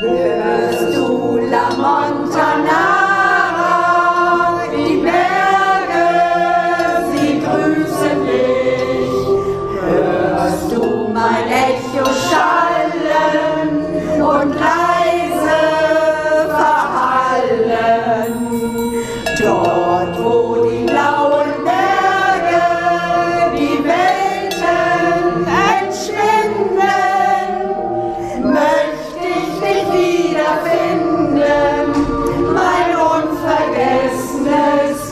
Hörst du La Montanara, die Berge, sie grüßen dich. Hörst du mein Echo schallen und leise verhallen? Dort, wo die blauen Berge die Welten entschwinden, möchte ich dich wiederfinden, mein unvergessenes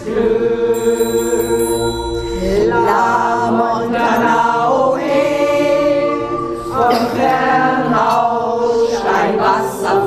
Glück. La Montana, oh hey, vom Fernhaus steigt Wasser